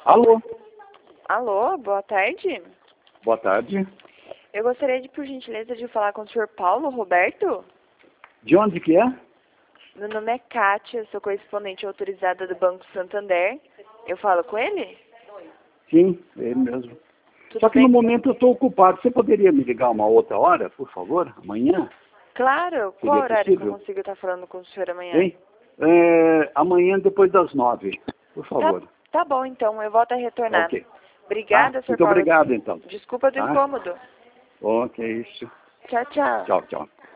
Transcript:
Alô? Alô, boa tarde. Boa tarde. Eu gostaria, por gentileza, de falar com o senhor Paulo Roberto. De onde que é? Meu nome é Kátia, sou correspondente autorizada do Banco Santander. Eu falo com ele? Sim, é ele mesmo. Tudo Só que bem? no momento eu estou ocupado. Você poderia me ligar uma outra hora, por favor? Amanhã? Claro, qual Seria horário que eu possível? consigo estar falando com o senhor amanhã? Hein? Amanhã depois das 9, por favor. Tá bom, então, eu volto a retornar. Ok. Obrigada, Tá? senhor Muito Paulo. obrigado, então. Desculpa do Tá? incômodo. Ok, isso. Tchau, tchau. Tchau, tchau.